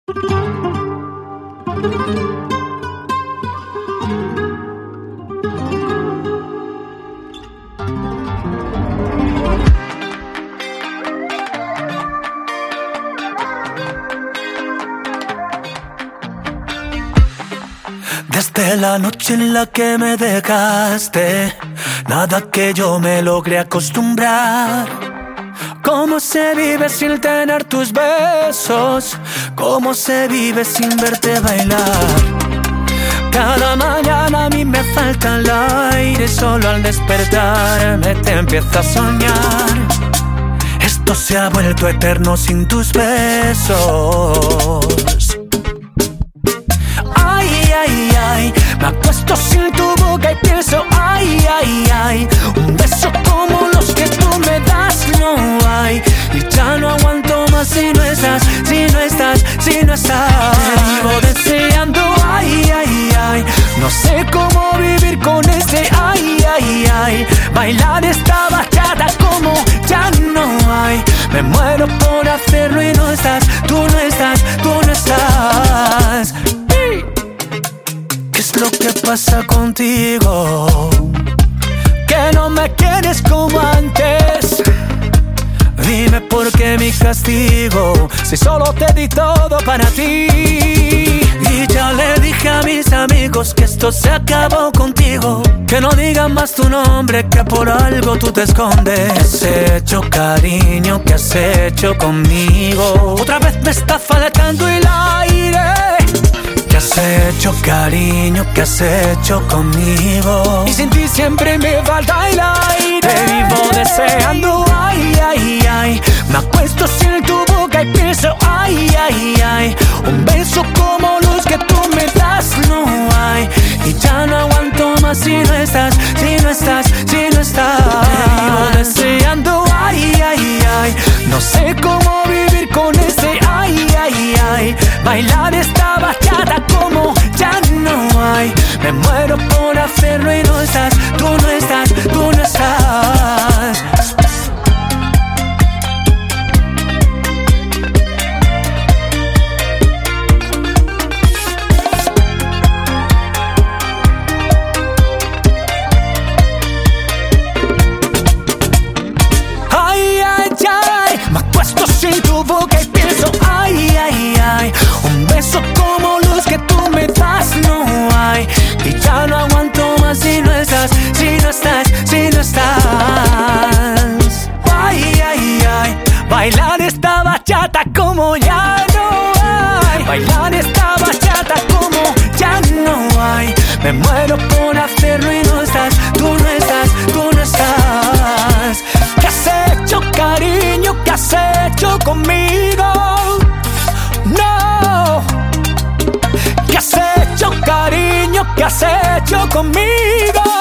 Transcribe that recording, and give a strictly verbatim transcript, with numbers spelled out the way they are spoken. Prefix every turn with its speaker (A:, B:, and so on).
A: Desde la noche en la que me dejaste, nada que yo me logré acostumbrar. ¿Cómo se vive sin tener tus besos? ¿Cómo se vive sin verte bailar? Cada mañana a mí me falta el aire, solo al despertarme te empiezo a soñar. Esto se ha vuelto eterno sin tus besos. Ay, ay, ay, me acuesto sin tu boca y pienso, ay, ay, ay, un beso como los que tú me das no hay. Y ya no aguanto más si no estás, si no estás, si no estás. Te vivo deseando, ay, ay, ay, no sé cómo vivir con este, ay, ay, ay. Bailar esta bachata como ya no hay. Me muero por hacerlo y no estás, tú no estás, tú no estás. ¿Qué es lo que pasa contigo? Que no me quieres como antes. Dime por qué mi castigo, si solo te di todo para ti. Y ya le dije a mis amigos que esto se acabó contigo, que no digan más tu nombre, que por algo tú te escondes. ¿Qué has hecho, cariño? ¿Qué has hecho conmigo? Otra vez me está faltando el aire. ¿Qué has hecho, cariño? ¿Qué has hecho conmigo? Y sin ti siempre me falta el aire. Te vivo deseando, ay, ay, ay. Me acuesto sin tu boca y pienso, ay, ay, ay. Un beso como los que tú me das no hay. Y ya no aguanto más si no estás, si no estás, si no estás. Te vivo deseando, ay, ay, ay. No sé cómo vivir con este, ay, ay, ay. Bailar esta bachata como ya no hay. Me muero por hacerlo y no estás, tú no estás, tú no estás. Ay, ay, ay, me acuesto sin tu boca y pienso, ay, ay, ay. Un beso como los que tú me das no hay. Y ya no aguanto más si no estás, si no estás, si no estás. Ay, ay, ay, bailar esta bachata como ya no hay. Bailar esta bachata como ya no hay. Me muero por hacerlo y no estás, tú no estás, tú no estás. ¿Qué has hecho, cariño? ¿Qué has hecho conmigo? No. ¿Qué has hecho, cariño? ¿Qué has hecho conmigo?